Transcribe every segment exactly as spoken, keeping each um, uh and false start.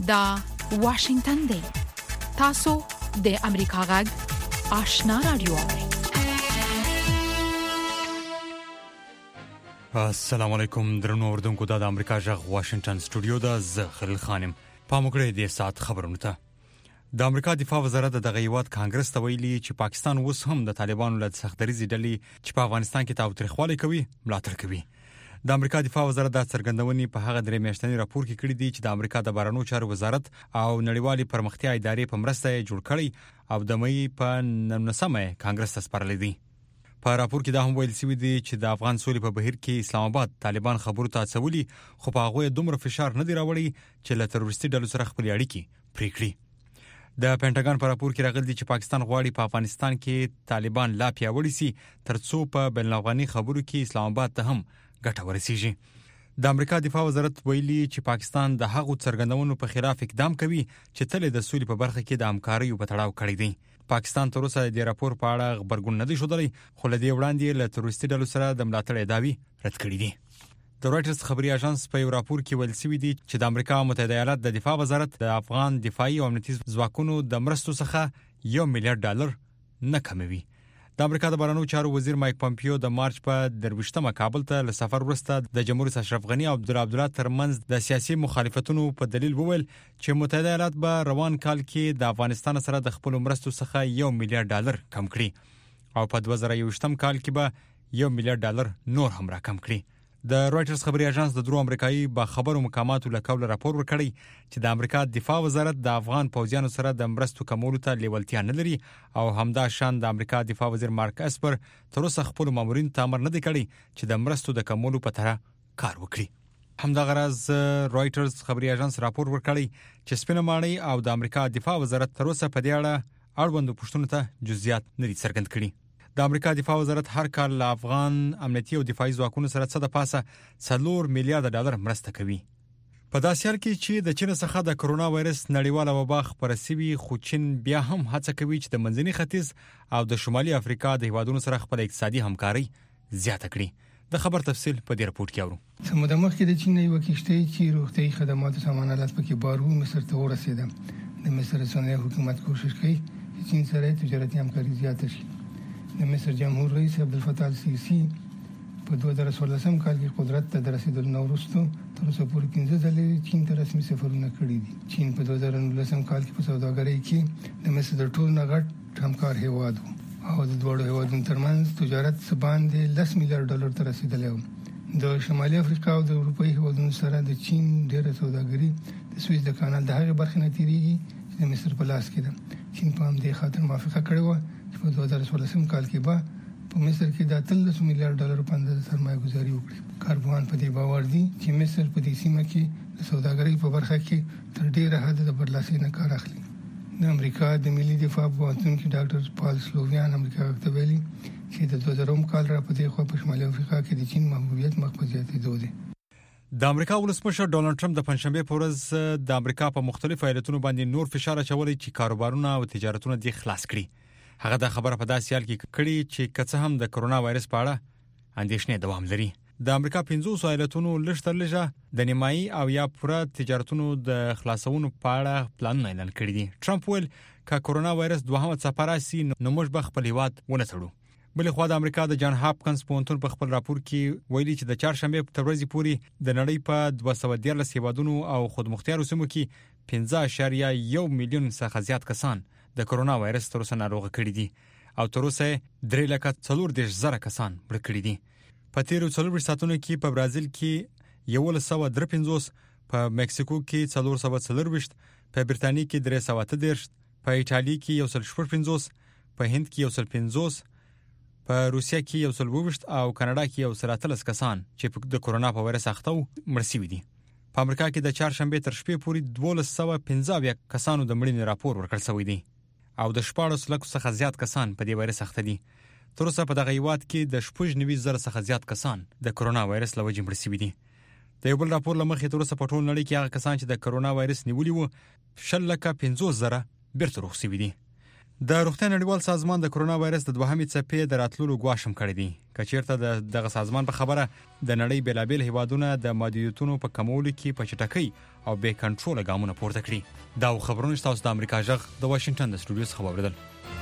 دا واشنگتن دی. تاسو د امریکا غږ آشنا رادیو. السلام علیکم درنو اوردونکو، د امریکا غږ واشنگتن سټوډیو د زه خلیل خانم. پاموکړی د سات خبرونه ته. د امریکا دفاع وزارت د غیوات کانګرس ته ویلي چې پاکستان اوس هم د طالبانو له سختدریزي ډلې چې په افغانستان کې تاوتریخوالی کوي ملاتړ کوي. د امریکا دفاع وزارت د څرګندونې په هغه درې میاشتنی راپور کې کړی دی چې د امریکا د بهرنیو چارو وزارت او نړیوالې پرمختیا ادارې په مرسته جوړ کړی او د مې په نولسمه کانګرس ته سپارلی دی. په راپور کې دا هم ویل شوی دی چې د افغان سولې په بهیر کې اسلام آباد طالبان خبرو ته هڅولي، خو په هغه دومره فشار نه دی راوړی چې له تروریستي ډلو سره خپل اړیکې پرې کړي. د پینټاګان په راپور کې راغلی چې پاکستان غواړي په افغانستان کې طالبان لا پیاوړي سي ترڅو په بین الافغاني خبرو کې اسلام آباد ته هم ګټه ورسیږي. د امریکا دفاع وزارت ویلي چې پاکستان د هغو څرګندونو په خلاف اقدام کوي چې تل د سولې په برخه کې د همکارۍ په تړاو کړی دی. پاکستان تر اوسه د راپور په اړه خبرګون نه دی ښودلی، خو له دې وړاندې له تروریستي ډلو سره د ملاتړ ادعاوې رد کړي دي. د رایټرز خبري اژانس په یو راپور کې ویل شوی دی چې د امریکا متحده ایالات د دفاع وزارت د افغان دفاعي او امنیتي ځواکونو د مرستو څخه یو میلیارډ ډالر نه کموي. د امریکا د بهرنیو چارو وزیر مایک پامپیو د مارچ په درویشتمه کابل ته له سفر وروسته د جمهور رئیس اشرف غنی او عبدالله عبدالله ترمنځ د سیاسي مخالفتونو په دلیل وویل چې متحده ایالات به روان کال کې د افغانستان سره د خپل مرستو څخه یو میلیارډ ډالر کم کړي او په دوه زره یوویشتم کال کې به یو میلیارډ ډالر نور هم راکم کړي. د رایټرز خبري اژانس د درو امریکایي با خبرو مقاماتو له قوله راپور ورکړی چې د امریکا دفاع وزارت د افغان پوځیانو سره د مرستو کمولو ته لیوالتیا نه لري او همدا شان د امریکا دفاع وزیر مارک اسپر تر اوسه خپل مامورین ته امر نه دی کړی چې د مرستو د کمولو په تړه کار وکړي. همدغه راز رایټرز خبري اژانس راپور ورکړی چې سپینه ماڼۍ او د امریکا دفاع وزارت تر اوسه په دې اړه اړوندو پوښتنو ته جزئیات نه دي څرګند کړي. د امریکا دفاع وزارت هر کال له افغان امنیتي او دفاعي ځواکونو سره څه د پاسه څلور میلیارډ ډالر مرسته کوي. په داسې حال کې چې د چین څخه د کرونا وایرس نړیواله وبا خپره شوې، خو چین بیا هم هڅه کوي چې د منځني ختیځ او د شمالي افریقا د هیوادونو سره خپل اقتصادي همکاري زیاته کړي. د خبر تفصیل په دې راپور کې اورو. سمه مخکې د چین یو کشته چې روغتيایي خدماتو سامانالات پکې بارو مصر ته ورسېده. د مصر رسنۍ حکومت کوشش کوي چې چین سره تجارتي همکاري زیاته شي. د مصر جمهور رئیس عبدالفتاح السیسی په دوه زره څوارلسم کال کې قدرت ته د رسیدلو نه وروسته تر اوسه پورې پنځه ځلې چین ته رسمي سفرونه کړي دي. چین په دوه زره نولسم کال کې په سوداګرۍ کې د مصر د ټولو نه غټ همکار هیواد و او د دواړو هیوادونو ترمنځ تجارت څه باندې لس میلیارډ ډالر ته رسیدلی و. د شمالي افریقا او د اروپایي هیوادونو سره د چین ډېره سوداګري د سویس د کانال د هغې برخې نه تېرېږي چې د مصر په لاس کې ده. چین په همدې خاطر موافقه کړې وه چې په دوه زره څوارلسم کال کې به په مصر کې د اتلس میلیارډ ډالر په اندازه سرمایه ګزاري وکړي. کارپوهان په دې باور دي چې مصر په دې سیمه کې د سوداګرۍ په برخه کې تر ډېره حده د برلاسۍ نه کار اخلي. د امریکا د ملي دفاع پوهنتون کې ډاکټر پال سلوویان امریکا ته ویلي چې د دوه زرم کال را په دې خوا په شمالي افریقا کې د چین محبوبیت مخ په زیاتېدو دی. د امریکا ولسمشر ډونالد ټرمپ د پنځشنبه په ورځ د امریکا په مختلفو ایالتونو باندې نور فشار اچولی چې کاروبارونه او تجارتونه دې خلاص کړي. هغه د خبره په داسې حال کې کړي چې کڅه هم د کرونا وایرس په اړه اندېښنې دوام لري. د امریکا پنځوس ایالتونو لږ تر لږه د نیمایي او یا پوره تجارتونو د خلاصونو په اړه پلانونه اعلان کړي دي. ټرمپ ویل چې کرونا وایرس دوهمه څپه راشي نو موږ به خپل هیواد ونه تړو. بل خو د امریکا د جان هاپکنز پوهنتون په خپل راپور کې ویلي چې د چهارشنبه په ورځ پورې د نړۍ په دوه سوه دیارلس هیوادونو او خودمختار سیمو کې پنځه اعشاریه یو میلیون څخه زیات کسان د کرونا وایرس تر اوسه ناروغه کړي دي او تر اوسه درې لکه څلور دېرش زره کسان مړه کړي دي. په تیرو څلور ساعتونو کې په برازیل کې یولس سوه درې پنځوس، په مکسیکو کې څلور سوه څلرویشت، په برتانیې کې درې سوه اته دېرش، په ایټالیا کې یو سل شپږ پنځوس، په هند کې یو سل پنځوس، په روسیه کې یو سل اوویشت او کاناډا کې یو سل اتلس کسان چې د کرونا په وایرس اخته وو مړه شوي دي. په امریکا کې د چهارشنبه تر شپې پورې دولس سوه پنځه اویا کسانو د مړینې راپور ورکړل شوی دی او د شپاړس لکو څخه زیات کسان په دې وایرس اخته دي. تر اوسه په دغه هیواد کې د شپږ نوي زره څخه زیات کسان د کرونا وایرس له وجې مړه شوي دي. د یو بل راپور له مخې تر اوسه په ټول نړۍ کې هغه کسان چې د کرونا وایرس نیولي وو شل لکه پنځوس زره بیرته روغ شوي دي. د روغتیا نړیوال سازمان د کرونا وایرس د دوهمې څپې د راتللو ګواښ هم کړی دی. کچیرته د دغه سازمان په خبره د نړۍ بیلابیل هیوادونه د محدودیتونو په کمولو کې په چټکۍ او بې کنټروله ګامونه پورته کړي. دا خبرونه تاسو د امریکا جغ د واشنگټن د سټوډیو څخه واوریدل.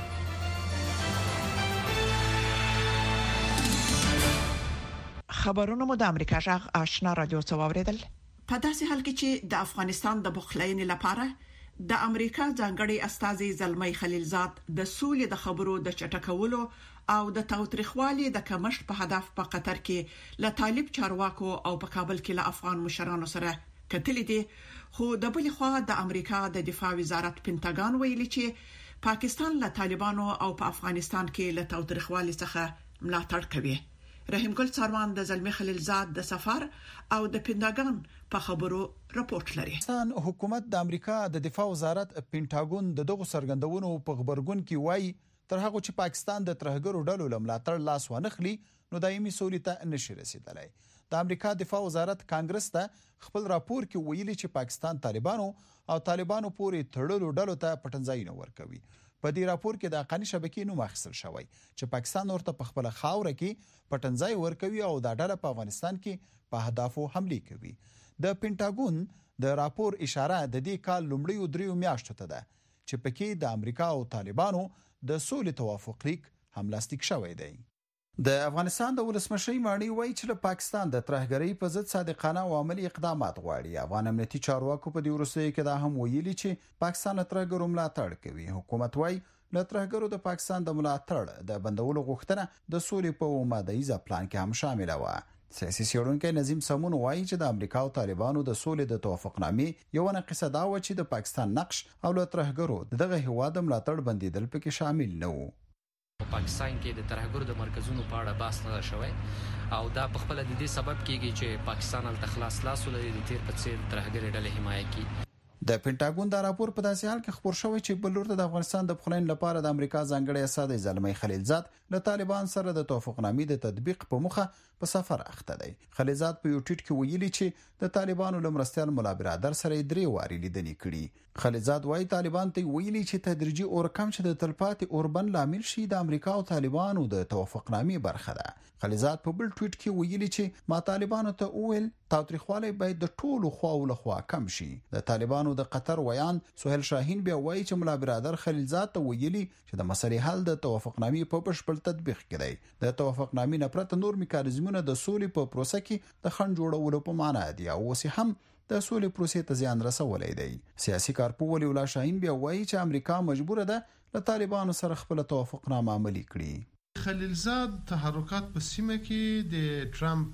خبرونه مو د امریکا جغ آشنا رادیو څخه واوریدل. په داسې حال کې چې د افغانستان د بخښلنې لپاره د امریکا ځانګړي استازي زلمي خلیلزاد د سولې د خبرو د چټکولو او د تاوتریخوالي د کمښت په هدف په قطر کې له طالب چارواکو او په کابل کې له افغان مشرانو سره کتلې دي. خو د بل خوا د امریکا د دفاع وزارت پینټاګان ویلي چې پاکستان له طالبانو او په افغانستان کې له تاوتریخوالي څخه ملاتړ کوي. رحیم ګل څاروان د زلمي خلیلزاد د سفر او د پینټاګان په خبرو راپورټ لري. پاکستان حکومت د امریکا د دفاع وزارت پینټاګون د دغه سرګندونو په خبرګون کې وایي تر هغه چې پاکستان د ترهګرو ډلو لملاتړ لاس ونخلي نو دایمي سولې ته نشي رسیدلای. د امریکا دفاع وزارت کانګرس ته خپل راپور کې ویلي چې پاکستان طالبانو او طالبانو پورې تړلو ډلو ته پټنځای نه ورکوي. په دې راپور کې د حقاني شبکې نوم اخیستل شوی چې پاکستان ورته په خپل خاوره کې پټنځای ورکوي او دا ډله په افغانستان کې په اهدافو حمله کوي. د پینټاګون د راپور اشاره د دې کال لومړی دریو میاشتو ته ده چې پکې د امریکا او طالبانو د سولې توافق لیک هم لاسلیک شوی دی. د افغانستان د ولسمشر ماڼۍ وایي چې پاکستان د ترهګرۍ په ضد صادقانه او عملی اقدامات غواړي. افغان امنیتي چارواکو په دې وروستیو کې دا هم ویلي چې پاکستان له ترهګرو ملاتړ کوي. حکومت وایي له ترهګرو د پاکستان د ملاتړ د بندولو غوښتنه د سولې په ماده-ایزه پلان کې هم شامل و. سیاسي څېړونکی نظیم سمون وایي چې د امریکا او طالبانو د سولې د توافقنامې یو نقص دا و چې د پاکستان نقش او له ترهګرو دغه هیواد ملاتړ بندیدل پکې شامل نه و. په پاکستان کې د ترهګرو د مرکزونو په اړه بحث نه شوی او دا په خپل د دې سبب کېږي چې پاکستان ال تخلاص لاس ولري د تیر په څیر ترهګري ډلې حمایت کوي. د پینټاګون دا راپور په داسې حال کې خبر شوی چې بلور د افغانستان د بخښلنې لپاره د امریکا ځانګړي استازي زلمي خلیلزاد له طالبان سره د توافقنامې د تطبیق په مخه په سفر اخته دی. خلیلزاد په یو ټویټ کې ویلي چې د طالبانو لمرستيال مولا برادر سره درې واري لیدنې کړي. خلیلزاد وايي طالبان ته ویلي چې تدریجي اورکم چې د تلپاتې اوربن لامل شي د امریکا او طالبانو د توافقنامې برخه ده. خلیلزاد په بل ټویټ کې ویلي چې ما طالبانو ته وویل تاوتریخوالی باید د ټولو خواو له خوا کم شي. د طالبانو د قطر ویان سهیل شاهین بیا وایي چې مولا برادر خلیلزاد ته ویلي چې د مسلې حل د توافقنامې په بشپړ تطبیق کې دی. د توافقنامې نه پرته نور میکانیزمونه د سولې په پروسه کې د خنډ جوړولو په معنا دي او اوس هم د سولې پروسې ته زیان رسولای دی. سیاسي کارپوه ولی الله شاهین بیا وایي چې امریکا مجبوره ده له طالبانو سره خپل توافقنامه عملي کړي. خلیلزاد تحرکات په سیمه کې د ټرمپ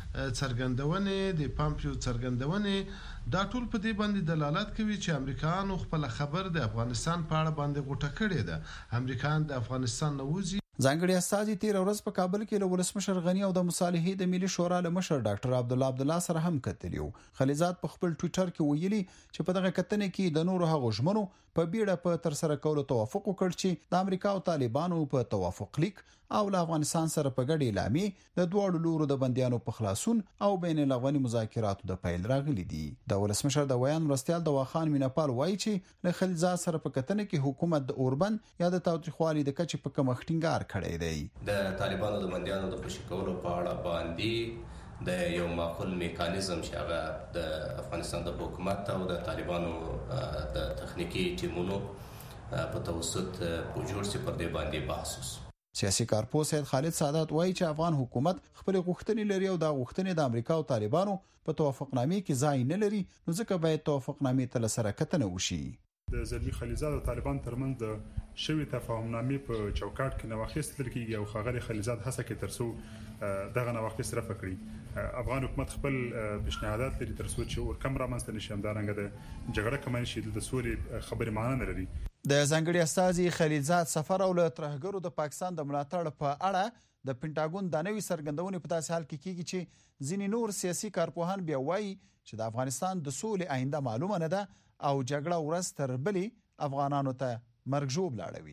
څرګندونې د پامپیو څرګندونې دا ټول په دې باندې دلالت کوي چې امریکایانو خپل خبر د افغانستان په اړه باندې غوټه کړې ده. امریکایان د افغانستان نوځي. ځانګړي استازي تیر ورځ په کابل کې له ولسمشر غنی او د مصالحې د ملي شورا له مشر ډاکټر عبد الله عبد الله سره هم کتلیو. خلیلزاد په خپل ټویټر کې ویلي چې په دغه کتنې کې د نورو هغو ژمنو په بیړه په تر سره کولو توافق وکړ چې د امریکا او طالبانو په توافق لیک او له افغانستان سره په ګډه اعلامیه د دوه لورو د بندیانو په خلاصون او بین الافغاني مذاکراتو د پیل راغلي دي. د ولسمشر د ویان مرستيال د واخان مینپال وایي چې له خلیلزاد سره په کتنې کې حکومت د اوربن یا د تاوتریخوالي د کچې په کم خټینګار کړی دی. د طالبانو د بندیانو د خوشی کولو په اړه باندې د یو معقول میکانیزم چې هغه د افغانستان د حکومت او د طالبانو د تخنیکی ټیمونو په توسط په جوړ سي پر دې باندې بحث. سیاسي کارپوه سید خالد سعادت وایي چې افغان حکومت خپل غوښتنې لري او دا غوښتنې د امریکا او طالبانو په توافقنامې کې ځای نه لري نو ځکه باید توافقنامې ته سره کتنه وشي. د زلمي خلیلزاد او طالبان ترمنځ د شوی تفاهمنامې په چوکاټ کې نوښت کیږي او خاغلی خلیلزاد هڅه کوي ترڅو دغه نوښت رفع کړي. افغان حکومت خپل پیشنهادات لري ترڅو چې ورکم رامنځته نشي همدارنګه د جګړه کمای شي د سولې خبرې معنی نه لري. د ځانګړي استازي خلیلزاد سفر او له ترهګرو د پاکستان د ملاتړ په اړه د پینټاګون د نوې سرګندونې په تاسو حال کې کیږي چې ځینې نور سیاسي کارپوهان بیا وایي چې د افغانستان د سولې آینده معلومه نه ده او جګړه ورځ تر بلې افغانانو ته مرګ ژوب لاړوي.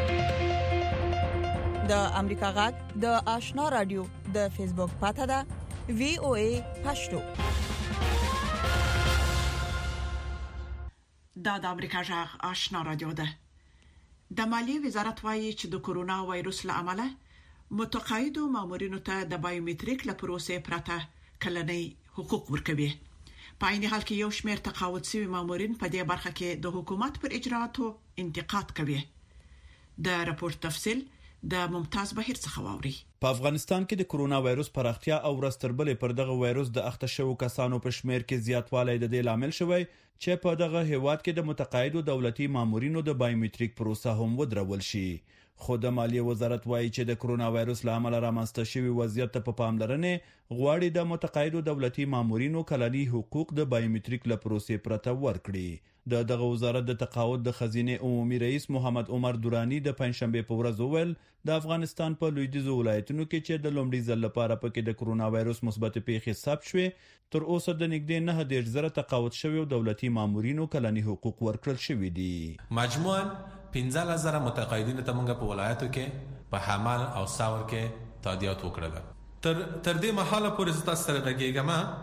د امریکا غږ د آشنا رادیو د فیسبوک پاته ده وی او ای پښتو. دا د امریکا غږ آشنا رادیو ده. د مالیې وزارت وايي چې د کورونا وایروس له امله متقاعدو مامورینو ته د بایومټریک له پروسې پرته کلنۍ حقوق ورکوي. په عین حال کې یو شمېر تقاعد شوي مامورین په دې برخه کې د حکومت پر اجراءاتو انتقاد کوي. د راپور تفصیل د ممتاز بهیر څخه واوري. په افغانستان کې د کورونا وایروس پراختیا او ورستربلې پر دغه وایروس د اخته شوو کسانو په شمیر کې زیاتوالی د دې لامل شوی چې په دغه هیواد کې د متقاعدو دولتي مامورینو د بایومټریک پروسه هم ودرول شي. خو د مالیې وزارت وایي چې د کورونا وایروس له امله رامنځته شوي وضعیت ته په پاملرنې غواړي د متقاعدو دولتي مامورینو کلني حقوق د بایومټریک له پروسې پرته ورکړي. د دغه وزارت د تقاعد د خزینه عمومي رئیس محمد عمر دورانی د پنځشنبه په ورځ وویل د افغانستان په لویدیځو ولایتونو کې چې د لومړي ځل لپاره پکې د کورونا وایروس مثبت پیښې ثبت شوې تر اوسه د نږدې نه دېرش زره تقاعد شوي دولتي مامورینو کلني حقوق ورکړل شوي دي. مجموعاً پنځه زره متقاعدینو ته موږ په ولایتو کې په حمل او ثور کې تادیات وکړل. تر تر دې مهاله پورې تاسو سره غږیږم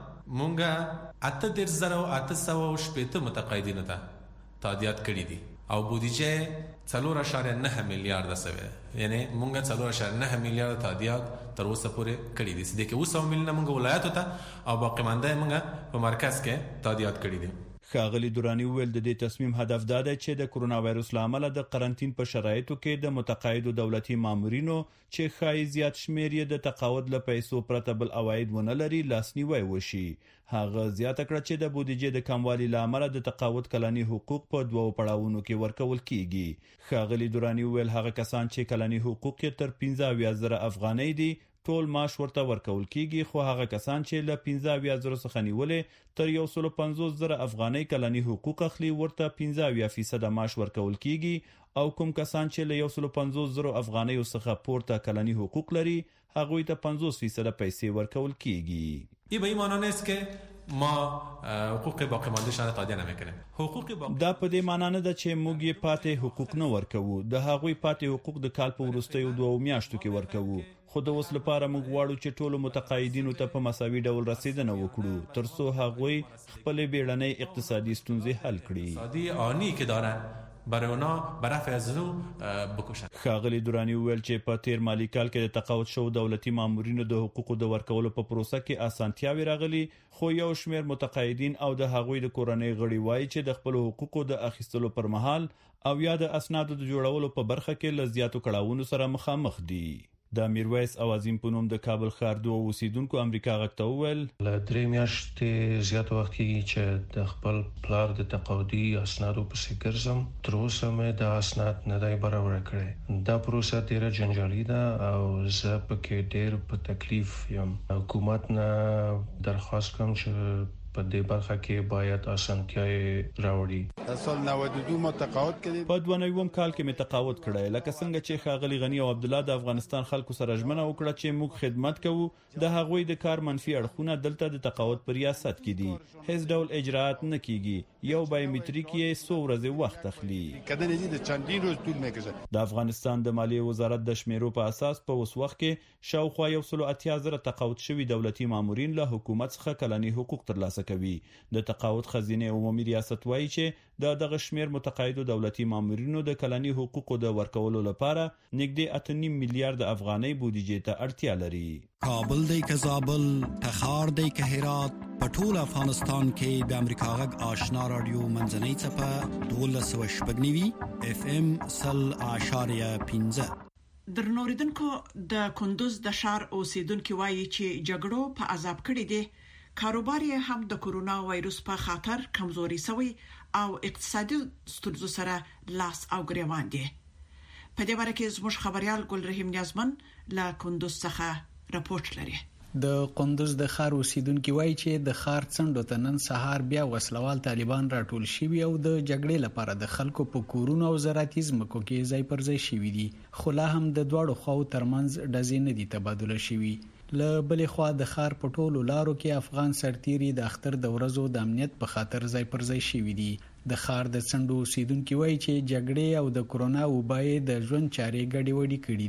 مونږه اته دېرش زره او اته سوه شپېته متقاعدینو ته تادیات کړي دي او بودیجه څلور اعشاریه نه میلیارډ سوه، یعنی مونږه څلور اعشاریه نه میلیارډ تادیات تر اوسه پورې کړي دي. د کې اوسه میلیونه مونږ ولایتو ته او باقی مانده مونږ په مرکز کې تادیات کړي دي. ښاغلي دورانی وویل د دې تصمیم هدف دا دی چې د کورونا وایروس له امله د قرنټین په شرایطو کې د متقاعدو دولتي مامورینو چې ښایي زیات شمیر یې د تقاعد له پیسو پرته بل عواید ونه لري لاسنیوی وشي. هغه زیاته کړه چې د بودیجې د کموالي له امله د تقاعد کلني حقوق په دوو پړاوونو کې ورکول کیږي. ښاغلي دورانی وویل هغه کسان چې کلني حقوق یې تر پنځه اویا زره افغانۍ دي ټول معاش ورته ورکول کیږي، خو هغه کسان چې له پنځه اویا زره څخه نیولې تر یو سل پنځوس زره افغانۍ کلني حقوق اخلي ورته پنځه اویا فیصد معاش ورکول کیږي او کوم کسان چې له یو سل پنځوس زره افغانۍ څخه پورته کلني حقوق لري هغوی ته پنځوس فیصد پیسې ورکول کیږي. این به این معنی نیست که ما حقوق باقی مانده شان تادیه نمیکنیم. حقوق باقی دا په دې معنی نه ده چې موږ یې پاتې حقوق نه ورکوو. د هغوی پاتې حقوق د کال په وروستیو دوو میاشتو کې ورکوو. خو د اوس لپاره موږ غواړو چې ټولو متقاعدینو ته په مساوي ډول رسیدنه وکړو ترڅو هغوی خپل بیړنۍ اقتصادي ستونزې حل کړي. اقتصادي آنی که دارن برای اونا برافع از او بکشن. ښاغلي دورانی وویل چې په تیر مالی کال کې د تقاعد شوو دولتي مامورینو د حقوقو د ورکولو په پروسه کې اسانتیاوې راغلي، خو یو شمېر متقاعدین او د هغوی د کورنۍ غړي وایي چې د خپلو حقوقو د اخیستلو پر مهال او یا د اسنادو د جوړولو په برخه کې له زیاتو کړاوونو سره مخامخ دي. د میرویس اوازین په نوم د کابل ښار دوه اوسیدونکو امریکا غږ ته وویل له درې میاشتې زیات وخت کېږي چې د خپل پلار د تقاعدي اسنادو پسې ګرځم. تر اوسه مې د اسناد نه دی برابر کړی. دا پروسه ډېره جنجالي ده او زه پکې ډېر په تکلیف یم. حکومت نه درخواست کوم چې په دې برخه کې باید اسانتیاوې راوړي. سال نود و دو ما تقاعد کړی. په دوه نویم کال کې مې تقاعد کړی، لکه څنګه چې ښاغلي غنی او عبد الله د افغانستان خلکو سره ژمنه وکړه چې موږ خدمت کوو. د هغوی د کار منفي اړخونه دلته د تقاعد په ریاست کې دي. هیڅ ډول اجراءات نه کیږي. یو بایومټریک یې څو ورځې وخت اخلي. کدن دې د چندین روز طول میکشه. د افغانستان د مالیې وزارت د شمیرو په اساس په اوس وخت کې شاوخوا یو سل اتیا زره تقاعد شوي دولتي مامورین له حکومت څخه کلني حقوق ترلاسه کوي. د تقاعد خزینه عمومي ریاست وایي چې د دغه شمیر متقاعدو دولتي مامورینو د کلني حقوقو د ورکولو لپاره نږدې اته نیم میلیارډ افغانۍ بودیجې ته اړتیا لري. کابل دی که زابل، تخار دی که هرات، په ټول افغانستان کې د امریکا غږ آشنا رادیو منځنۍ څپه دولس سوه شپږ نوي اف ام سل اعشاریه پنځه. درنوریدونکو د کندوز د ښار اوسیدونکو وایي چې جګړو په عذاب کړي دي. کاروبار یې هم د کورونا وایروس په خاطر کمزوري شوی او اقتصادي ستونزو سره لاس او ګریوان دي. په دې اړه کې زموږ خبريال ګل رحیم نیازمن له کندوز څخه راپورټ لري. د کندوز د ښار اوسیدونکو وایي چې د ښار څنډو ته نن سهار بیا وسلوال طالبان راټول شوي او د جګړې لپاره د خلکو په کورونو او زراعتي ځمکو کې ځای پر ځای شوي دي، خو لا هم د دواړو خواو ترمنځ ډزې نه دي تبادله شوي. له بلې خوا د ښار په ټولو لارو کې افغان سرتیري د اختر د ورځو د امنیت په خاطر ځای پر ځای شوي دي. د ښار د څنډو اوسیدونکو وایي چې جګړې او د کورونا وبا د ژوند چارې ګډې وډې کړې دي.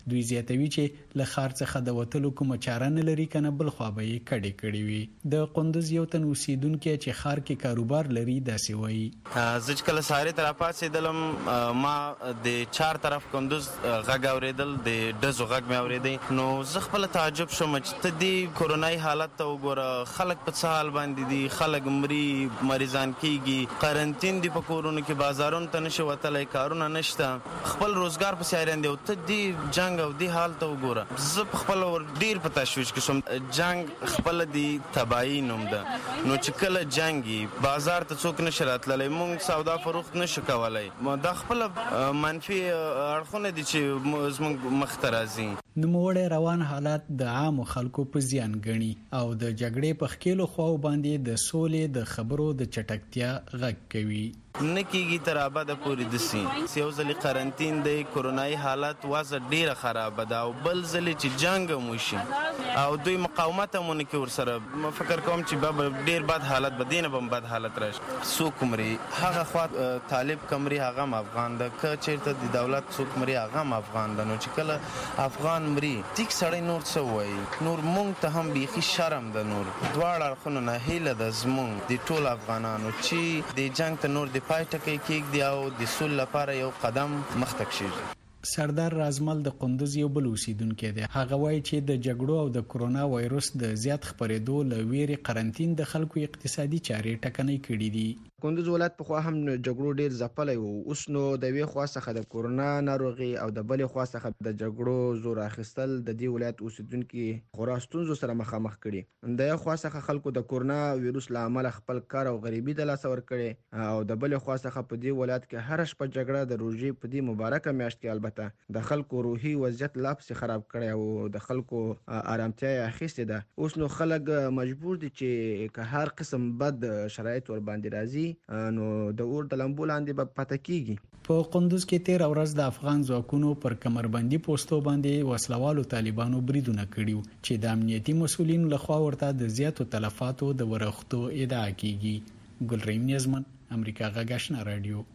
دوی زیاتوي چې له ښار څخه د وتلو کومه چاره نه لري کنه بل خوا به یې کډې کړې وي. د قندوز یو تن اوسیدونکو چې ښار کې کاروبار لري داسې وایي. زه چې کله سهارې ته راپاڅېدلم ما د چار طرف کندوز غږ اورېدل، د ډزو غږ مې اورېدی، نو زه خپله تعجب شوم چې ته دې کورونایي حالت ته وګوره، خلک په څه حال باندې دي، خلک مري، مریضان کېږي، قرنطین دي په کورونو کې، بازارونو ته نشي وتلی، کارونه نشته، خپل روزګار پسې حیران دي او ته دې جنګ او دې حال ته وګوره. زه په خپله ډېر په تشویش کې شوم. جنګ خپله د تباهي نوم ده، نو چې کله جنګ وي بازار ته څوک نشي راتللی، موږ سودا فروخت نشو کولی. دا خپله منفي اړخونه دي چې زموږ مخ ته راځي. نوموړی روان حالات د عامو خلکو په زیان ګڼي او د جګړې په ښکېلو خواو باندې د سولې د خبرو د چټکتیا غږ کوي. نه کېږي تر ابده پورې داسې یو ځلې قرنطین دی، کورونایي حالت وضع ډېره خرابه ده، او بل ځلې چې جنګ هم وشي او دوی مقاومت هم ونه کړي ورسره، فکر کوم چې به ډېر بد حالت به دې نه به هم بد حالت راشي. څوک مري هغه خوا طالب که مري هغه هم افغان ده، که چېرته د دولت څوک مري هغه هم افغان ده. نو چې کله افغان مري ټیک سړی نور څه وایي، نور مونږ ته هم بیخي شرم ده. نور دواړه اړخونو نه هیله ده زمونږ د ټولو افغانانو چې د جنګ ته نور د پای ټکی کېږدي او د سولې لپاره یو قدم مخته کښېږدي. سردار رازمل د قندوز یو بل اوسیدونکی دی. هغه وایي چې د جګړو او د کرونا وایرس د زیات خپرېدو له ویرې قرنطین د خلکو اقتصادي چارې ټکنۍ کړي دي. کندوز ولایت په خوا هم جګړو ډیر ځپلی وو، اوس نو د یوې خوا څخه د کورونا ناروغي او د بلې خوا څخه د جګړو زور اخیستل د دې ولایت اوسیدونکي خورا ستونزو سره مخامخ کړي. د یو خوا څخه خلکو د کورونا ویروس له امله خپل کار او غریبي د لاسه ورکړي، او د بلې خوا څخه په دې ولایت کې هره شپه جګړه د روژې په دې مبارکه میاشت کې البته د خلکو روحي وضعیت لا پسې خراب کړی او د خلکو آرامتیا یې اخیستې ده. اوس نو خلک مجبور دي چې که هر قسم بد شرایط ور باندې راځي نو د اور د لمبو لاندې به پاتې کیږي. په قندوز کې تیر ورځ د افغان ځواکونو پر کمربندي پوسټو باندې وسلوالو طالبانو بریدونه کړیو چې د امنیتي مسولینو لخوا ورته د زیاتو تلفاتو د ورښتو ادعا کیږي. ګلریم نیازمن، امریکا غږ آشنا رادیو.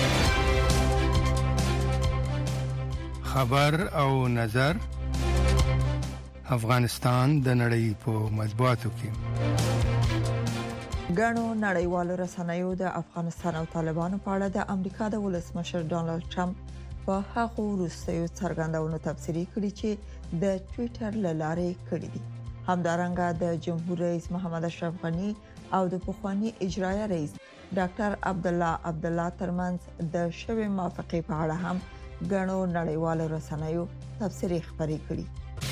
خبر او نظر افغانستان د نړۍ په مطبوعاتو کې. ګڼو نړیوالو رسنیو د افغانستان او طالبانو په اړه د امریکا د ولسمشر ډانلډ ټرمپ په هغه وروستیو څرګندونو تفسیری کړي چې د ټوئیټر له لارې کړي دي. همدارنګه د جمهور رئیس محمد اشرف غنی او د پخوانی اجرایه رئیس ډاکټر عبدالله عبدالله ترمنځ د شوې موافقې په اړه هم ګڼو نړیوالو رسنیو تفسیری خبري کړي.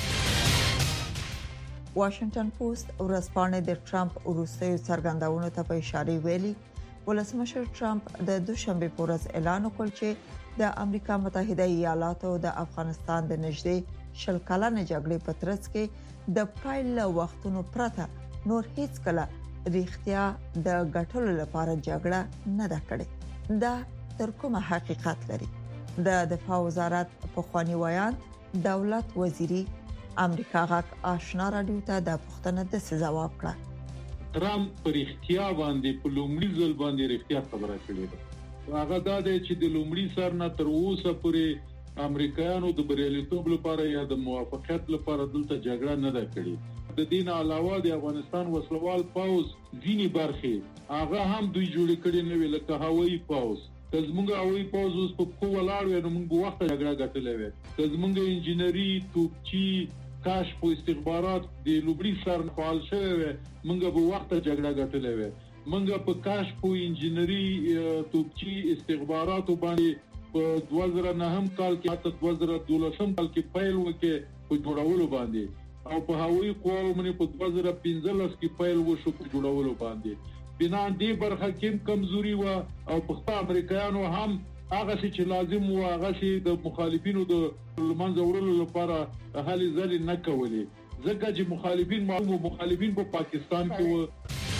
واشنگټن پوسټ ورځپاڼه د ټرمپ وروستیو څرګندونو ته په اشاره ویلي ولسمشر ټرمپ د دوشنبه په ورځ اعلان وکړ چې د امریکا متحده ایالاتو د افغانستان د نږدې شل کلنې جګړې په ترڅ کې د پایل وختونو پرته نور هیڅ کله ریښتیا د ګټلو لپاره جګړه نه ده کړې. دا تر کومه حقیقت لري؟ د دفاع وزارت په خواني ویان دولت وزیری امریکا غاک آشنا رادیو ته د پښتنه د جواب کړ. ترامپ پر اختیار باندې په لومړي ځل باندې اختیار خبره کړې ده. هغه دا دی چې د لومړي سر نه تر اوسه پورې امریکایانو د بریالیتوب لپاره یا د موافقت لپاره دلته جګړه نه ده کړې. د دین علاوه د افغانستان وسلوال پاوز ځینی برخه هغه هم دوی جوړ کړي نه ویل که هوایي پاوز د زمونږ هوایي پاوز اوس په کوم ولاړ وي نو موږ وخت جګړه ګټلې وي. د زمونږ انجینری توپچی کاشف او استخبارات د لوبړي سر فعال شوی وي موږ به وخت جګړه ګټلې وي. موږ په کاشف او انجینری توپچی استخبارات باندې په دوه زره نهم کال کې حتی دوه زره دولسم کال کې پیل وکړ په جوړولو باندې او په هوایي قواو باندې په دوه زره پنځلس کې پیل وشو په جوړولو باندې. بنا دې برخه کې کمزوري و او په امریکایانو هم هغه چې لازم و هغه چې د مخالفینو د لمنځه وړلو لپاره هلې ځلې نه کولې ځکه چې مخالفین مو مخالفین په پاکستان کې و.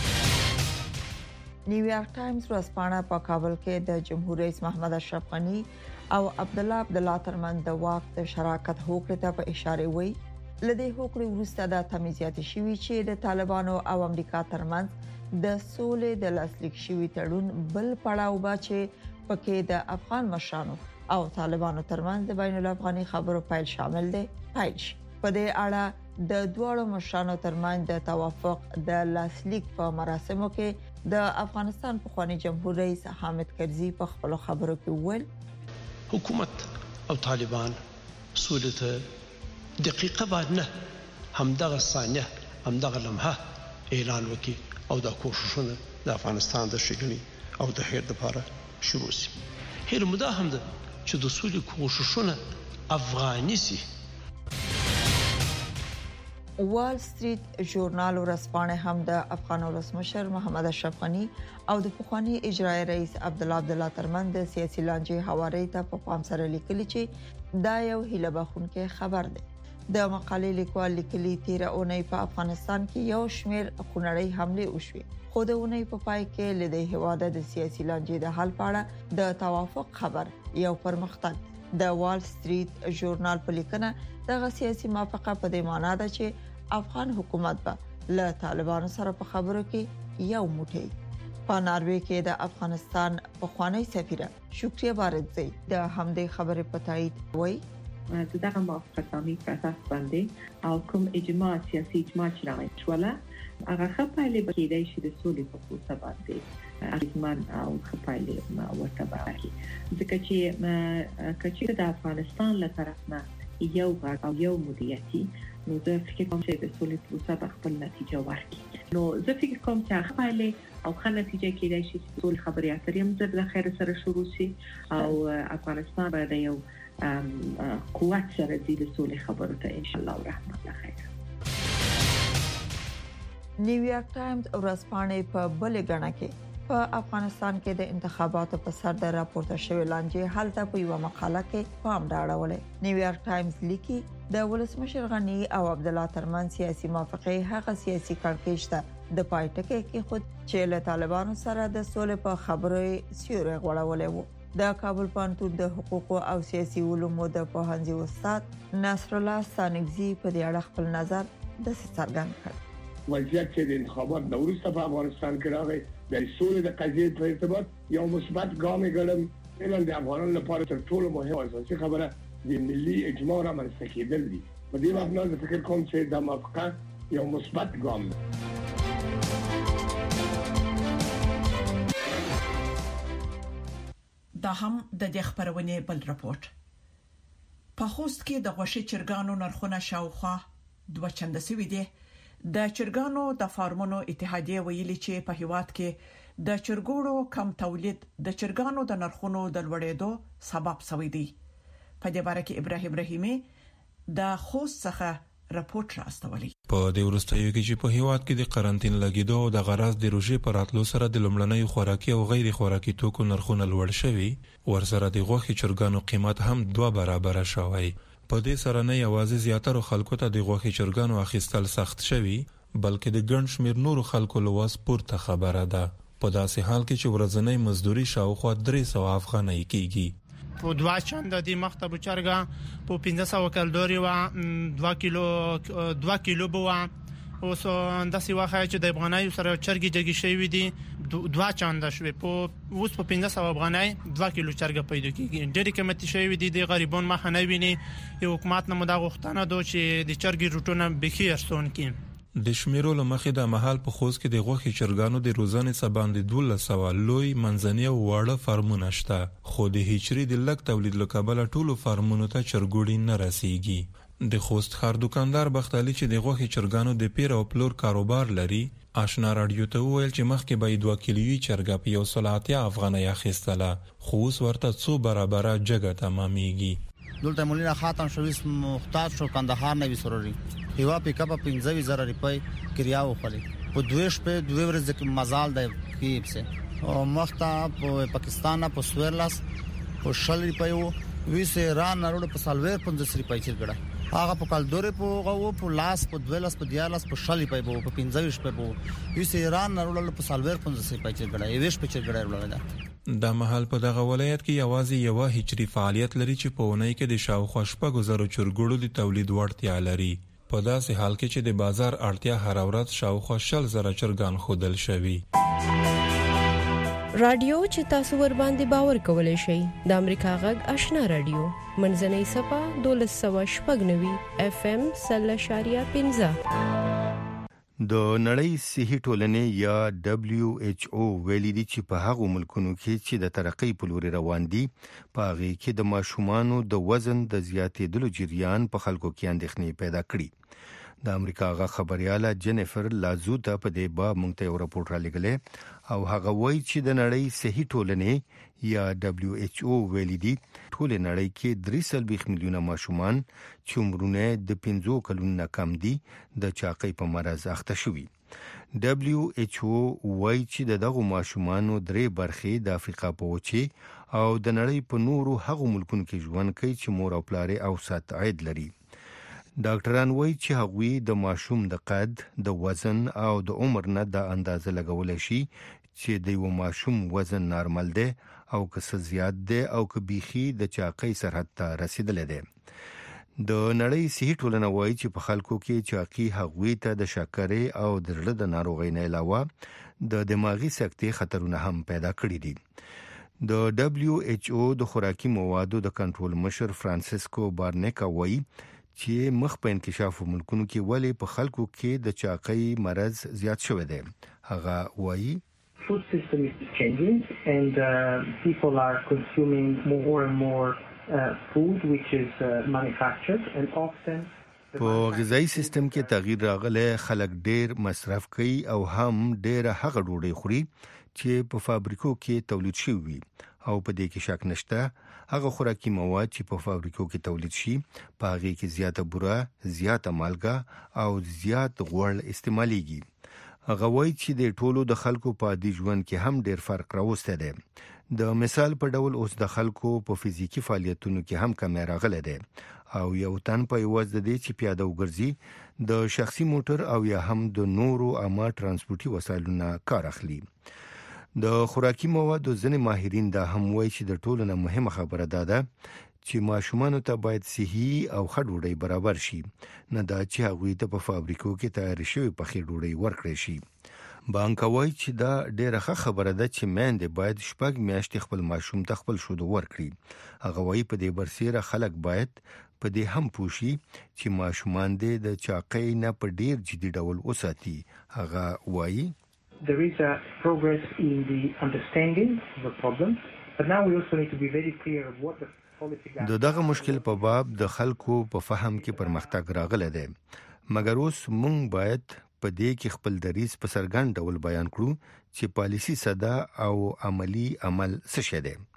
نیویارک ټایمز ورځپاڼه په کابل کې د جمهور رئیس محمد اشرف غنی او عبدالله عبدالله ترمنځ د واک د شراکت هوکړې ته په اشاره وی. لدې هوکړې وروسته د تمیزیات شوی چې د طالبانو او امریکا ترمنځ د سولې د لاسلیک شوی تړون بل پړاو با چې پکې د افغان مشرانو او طالبانو ترمنځ د بین الافغاني خبرو پیل شامل دي. پیل شي په دې اړه د دوه مشرانو ترمنځ د توافق د لاسلیک په مراسمو کې د افغانستان پخوانی جمهور رئیس حامد کرزي په خپل خبرو کې وویل حکومت او طالبان سولته دقیقه بعد نه همدغه ثانیه همدغه لمحه اعلان وکي او د کوششونه د افغانستان د شګنی او د هیر لپاره شروع شي. هیر مده هم ده چې د سولې کوششونه افغاني سي. وال سټریټ ژورنال ورځپاڼه هم د افغان ولسمشر محمد اشرف غنی او د پخوانی اجرایی رئیس عبد الله عبد الله ترمن د سیاسي لانجې حواله ته په پام سره لیکلي چې دا یو هیله بخونکې خبر دی. د مقالې لیکوال لیکلي تیر اونۍ په افغانستان کې یو شمېر خونړۍ حمله وشوه. خو د اونۍ په پای کې لدی هواده د سیاسي لانجې د حل پاړه د توافق خبر یو پرمختګ. د وال سټریټ ژورنال په لیکنه د سیاسي موافقه په دې معنی ده چې افغان حکومت به له طالبانو سره په خبرو کې یو موټی. په ناروې کې د افغانستان پخوانی سفیر شکریه بارزی د همدې خبرې په تایید وایي د دغه موافقتنامې په اساس باندې او کوم اجماع سیاسي اجماع چې راغلی شوله هغه خپایلې به کېدای شي د سولې په پروسه باندې اړیکمان او خپایلې ورته باندې ځکه چې کچې د افغانستان له طرف نه یو غږ او یو مدیریتي نو زه فکر کوم چې د سولې پروسه به خپل نتیجه ورکړي. نو زه فکر کوم چې خپایلې او ښه نتیجه کېدای شي چې ټول خبرې اترې هم د خیر سره شروع شي او افغانستان به د یو قوت سره د سولې خبرو ته ان شاء الله الرحمن خیر. نیویارک ټایمز ورځپاڼه په بل غاڼه کې په افغانستان کې د انتخاباتو په سر د راپورته شوی لانجې حل ته په یو مقاله کې پام راوړل. نیویارک ټایمز لیکي د ولسمشر غنی او عبد الله ترمن سیاسي موافقه هغه سیاسي کړکېچ ته د پایټکه کې خود چې له طالبانو سره د سولې په خبرو سیوري غوړولې وو. د کابل پوهنتون د حقوق او سیاسي علومو د پوهنځي استاد نصر الله سانګزي په دې اړه خپل نظر د څرګند کړ. وضعیت چې د انتخابات نورسته په افغانستان کې راغی د سولې د قضیې په ارتباط یو مثبت ګام ګڼم. علم د افغانانو لپاره تر ټولو مهمه اساسي خبره د ملي اجماع رامنځته کېدل دي. په دې معنی زه فکر کوم چې د موافقه یو مثبت ګام دی. دا هم د دې خبرونه بل راپورټ. په خوست کې د غوښې چرګانو نرخونه شاوخوا دوه چنده سوي دي. د چرګانو د فارمونو اتحادیه ویلي چې په هیواد کې د چرګوړو کم تولید د چرګانو د نرخونو د لوړېدو سبب شوی دی. په دې باره کې ابراهیم رحیمي د خوست څخه راپورټ راستولی. په دې ورستیو کې چې په هیواد کې د قرنټین لګیدو او د غراض د روزي پر اتلو سره د لمړنۍ خوراکي او غیر خوراکي توکو نرخونه لوړ شوي، ورسره د غوښې چرګانو قیمت هم دوه برابر شوی. په دې سره نه یوازې زیاتره خلکو ته د غوښې چرګانو اخیستل سخت شوی، بلکې د ګڼ شمېر نورو خلکو لواس پورته خبره ده. په داسې حال کې چې ورځنی مزدوري شاوخوا درې سوه افغانۍ کیږي. په دوا چند د مخته بچرګه په پنځه سوه کالوري و دوه کیلو دوه کیلو بو اوس د سی واخه چې د افغانۍ سره چرګي جګی شوی دي دوا چند شوی په اوس په پنځه سوه افغانۍ دوه کیلو چرګ پیدا کیږي. ډېر قیمتي شوی دي د غریبون مخ نه ویني. یو حکومت نه مده غوښتنه دو چې د چرګي روټونه بخي ارسون کړي. د شمیرو لمخې د محل په خوست کې د غوښې چرګانو د روزانې څخه باندې دوه سوه لوی منځني او واړه فارمونه شته، خو د هیچري د لږ تولید له کبله ټولو فارمونو ته چرګوړي نه رسیږي. د خوست ښار دکاندار بختالي چې د غوښې چرګانو د پیر او پلور کاروبار لري آشنا رادیو ته وویل چې مخکې به دوه کیلویي چرګه په یو سل اتیا افغانۍ اخیستله، خو اوس ورته څو برابره جګه تمامېږي. دلته مولینا خاتم شویس محتاج شو کندهار نه وسوري یو پیک اپ پنځه زره روپۍ کریا وخلی په دوه شپه دوه ورځې کې مزال دی کیپ سه او مخته په پاکستان په سویرلاس په شل روپۍ وی سه ایران نړۍ په سالویر پنځه روپۍ چرګړه هغه په کالدوري په غو په لاس په دوه لاس په دیالاس په شل روپۍ په پنځه شپه په وی سه ایران نړۍ په سالویر پنځه روپۍ چرګړه یې ویش په چرګړه ورولده. د محل په دغه ولایت کې یوازې یو هچري فعالیت لري چې په ونۍ کې د شاوخوا شپږ زره چرګوړو د تولید وړتیا لري. په داسې حال کې چې د بازار اړتیا هر ورځ شاوخوا شل زره چرګان خودل شوي. رادیو چې تاسو ور باندې باور کولای شئ د امریکا غږ آشنا رادیو منځنۍ صفه دولس سوه شپږ نوي اف ام سل اشاریه پنځه. د نړۍ صحي ټولنې یا دبليو ایچ او ویلي دي چې په هغو ملکونو کې چې د ترقۍ په لور روان دي په هغه کې د ماشومانو د وزن د زیاتېدلو جریان په خلکو کې اندېښنې پیدا کړي. د امریکا غا خبرياله جينيفر لازوتا په دې باب مونږ ته یو راپورټ را لګلې او هغه وایي چې د نړۍ صحي ټولنې یا دبليو ایچ او ویلي دي ټول نړۍ کې درې سوه بیست میلیونه ماشومان چې عمرونه د پنځو کلونو کم دي د چاقۍ په مرز اخته شوي. دبليو ایچ او وایي چې دغه ماشومانو درې برخې د افریقا په وچه او د نړۍ په نورو هغو ملکونو کې ژوند کوي چې مور او پلار اوسط عاید لري. ډاکټران وایي چې هغوی د ماشوم د قد، د وزن او د عمر نه د اندازه لګولای شي چې د یو ماشوم وزن نارمل دی او که څه زیات دی او که بیخي د چاقۍ سرحد ته رسیدلی دی. د نړۍ صحي ټولنه وایي چې په خلکو کې چاقي هغوی ته د شکرې او د زړه د ناروغۍ نه علاوه د دماغي سکتې خطرونه هم پیدا کړي دي. د دبليو ایچ او د خوراکي موادو د کنټرول مشر فرانسیسکو بارنیکا وایي چې مخ په انکشاف ملکونو کې ولی په خلکو کې د چاقۍ مرز زیات شوی دی. هغه وایي food system is changing and uh, people are consuming more and more uh, food which is uh, manufactured and often په غذایی سیستم کې تغییر راغلی. خلک ډیر مصرف کوي او هم ډیر هغه ډوډۍ خوري چې په فابریکو کې تولید شوی وي او په دې کې شک نشته هغه خوراکي مواد چې په فابریکو کې تولید شي په هغه کې زیاته بوره، زیاته مالګه او زیات غوړ استعماليږي. هغه وایي چې د ټولو د خلکو په عادي ژوند کې هم ډیر فرق راوسته دی. د مثال په ډول اوس د خلکو په فزیکی فعالیتونو کې هم کمی راغلی دی او یو تن په یوازې د دې چې پیاده وګرځي د شخصي موټر او یا هم د نورو عامه ترانسپورتي وسایلو نه کار اخلي. د خوراکي موادو ځینې ماهرین دا هم وایي چې د ټولو نه مهمه خبره دا ده چې ماشومانو ته باید صحي او ښه ډوډۍ برابر شي، نه دا چې هغوی ته په فابریکو کې تیار شوی پخې ډوډۍ ورکړی شي. بانکا وایي چې دا ډیره ښه خبره ده چې میندې باید شپږ میاشتې خپل ماشوم ته خپل شودو ورکړي. هغه وایي په دې برسیره خلک باید په دې هم پوه شي چې ماشومان دې د چاقۍ نه په ډیر جدي ډول وساتي. هغه وایي there is a progress in the understanding of the problem, but now we also need to be very clear of what the policy guidelines. د دغه مشکل په باب د خلکو په فهم کې پرمختګ راغلی دی، مګر اوس مونږ باید په دې کې خپل دریځ په څرګند ډول بیان کړو چې پالیسي ساده او عملی عمل څه شی دی.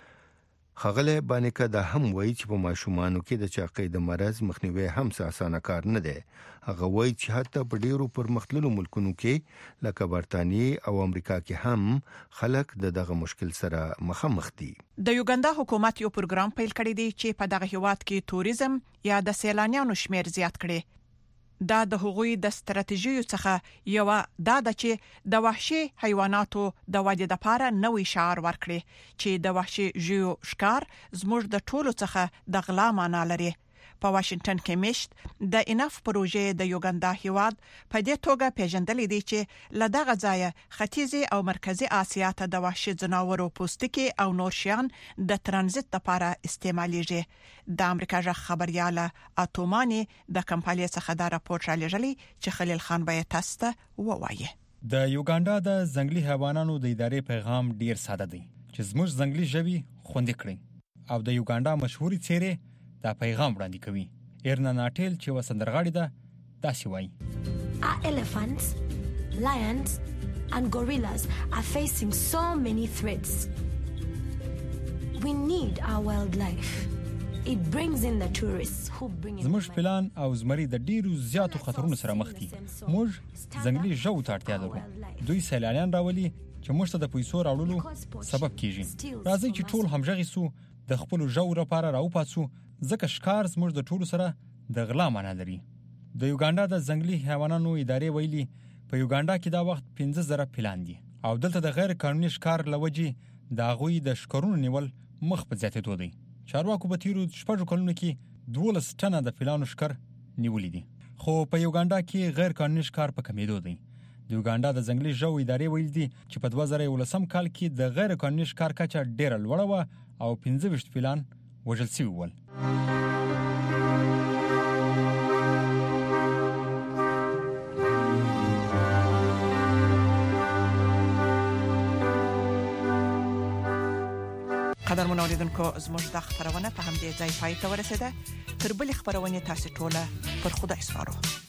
خغله بانیکا دا هم وایي چې په ماشومانو کې د چاقۍ د مرز مخنیوي هم څه اسانه کار نه دی. هغه وایي چې حتی په ډیرو پرمختللو ملکونو کې لکه برتانیې او امریکا کې هم خلک د دغه مشکل سره مخامخ دي. د یوګاندا حکومت یو پروګرام پیل کړی دی چې په دغه هیواد کې توریزم یا د سیلانیانو شمیر زیات کړي. دا د هغوی د ستراتیژیو څخه یو دا د چې د وحشي حیواناتو د ودې لپاره نوې شعار ورکړي چې د وحشي ژوو ښکار زموږ د ټولو څخه د غلا معنا لري. په واشنگټن کې مشت د انف پروژې د یوګاندا هیواد په دې توګه پیژندلې دي چې له دغه ځایه ختیځي او مرکزی اسیا ته د وحشي ځناورو پوستکي او نور شیان د ترانزیت لپاره استعمالېږي. د امریکا ژغ خبرياله اتوماني د کمپاینې څخه دا راپور را لېږلی چې خلیل خان به تاسو ته ووایي. د یوګاندا د ځنګلي حیواناتو د ادارې پیغام ډیر ساده دی چې زموږ ځنګلي ژوي خوندي کړي او د یوګاندا مشهوري څیرې دا پیغام وړاندې کوي. ایرنا ناټیل چې وسندرغاړي ده داسې وایي Our elephants, lions and gorillas are facing so many threats. We need our wildlife. It brings in the tourists who bring in زموږ پلان او زمري د ډیرو زیاتو خطرونو سره مخ دي. موږ ځنګلي ژوو ته اړتیا لرو. دوی سیلانیان راولي چې موږ ته د پیسو راوړلو سبب کیږي. راځي چې ټول همغږي سو د خپل ژوو لپاره راوپاتسو ځکه ښکار زموږ د ټولو سره د غلا معنا لري. د یوګاندا د ځنګلي حیواناتو ادارې ویلي په یوګاندا کې دا وخت پنځه زره پلان دي او دلته د غیر قانوني ښکار لوجې د غوي د شکرونو نیول مخ په زیاتېدو دی. چارواکو په تیرو شپږو کلونو کې دولس ټنه د پلانو ښکار نیولې دي. خو په یوګاندا کې غیر قانوني ښکار په کمیدو دی. د یوګانډا د ځنګلي ژوو ادارې ویل دي چې په دوه زره یولسم کال کې د غیر قانوني ښکار کچه ډېره لوړه وه او پنځه ویشت فیلان وژل شوي ول. قدرمن اوریدونکو زموږ د خبرونه په همدې ځای پای ته ورسیده. تر بلې خبرونه تاسو ټول پر خدای سپارو.